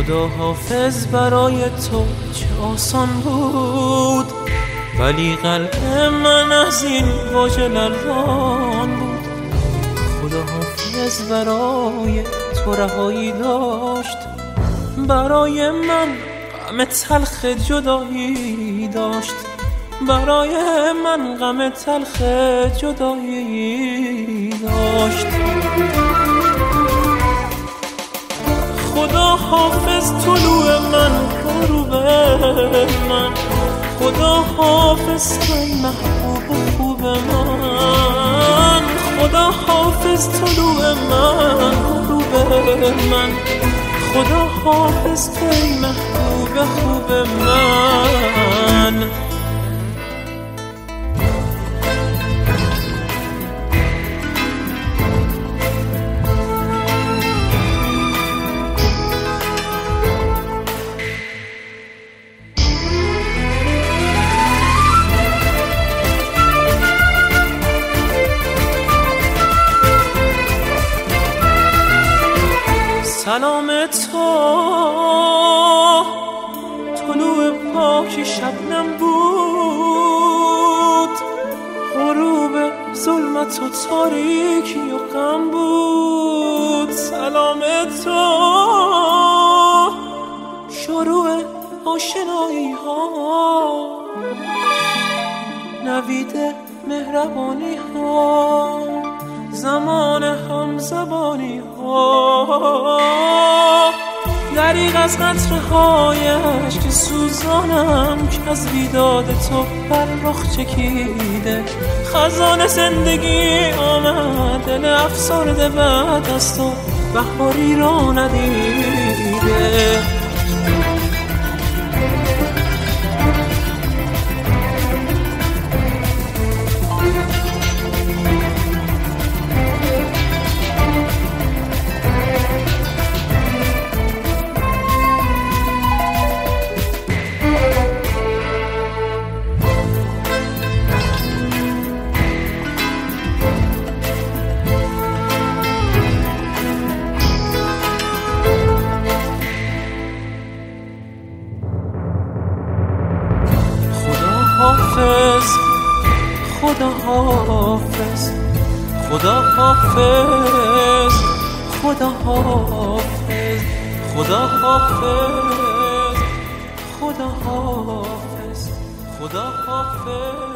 خدا حافظ برای تو چه آسان بود، ولی قلب من از این واژه لرزان بود. خدا حافظ برای تو رهایی داشت، برای من غم تلخ جدایی داشت، برای من غم تلخ جدایی داشت. خدا حافظ طلوع من غروب من، خدا حافظ توی محبوب خوب من، خدا حافظ طلوع من غروب من، خدا حافظ توی محبوب خوب من. سلام تو طلوع پاک شبنم بود، غروب ظلمت و تاریکی و غم بود. سلام تو شروع آشنایی ها، نوید مهربانی ها، زمان هم زبانی ها، دریغ از قطرهایش که سوزانم که از بیداد تو بر رخ چکیده. خزان زندگی آمد، دل افسرده بعد از تو بهاری را ندیده. خدا حافظ، خدا حافظ، خدا حافظ، خدا حافظ، خدا حافظ، خدا حافظ.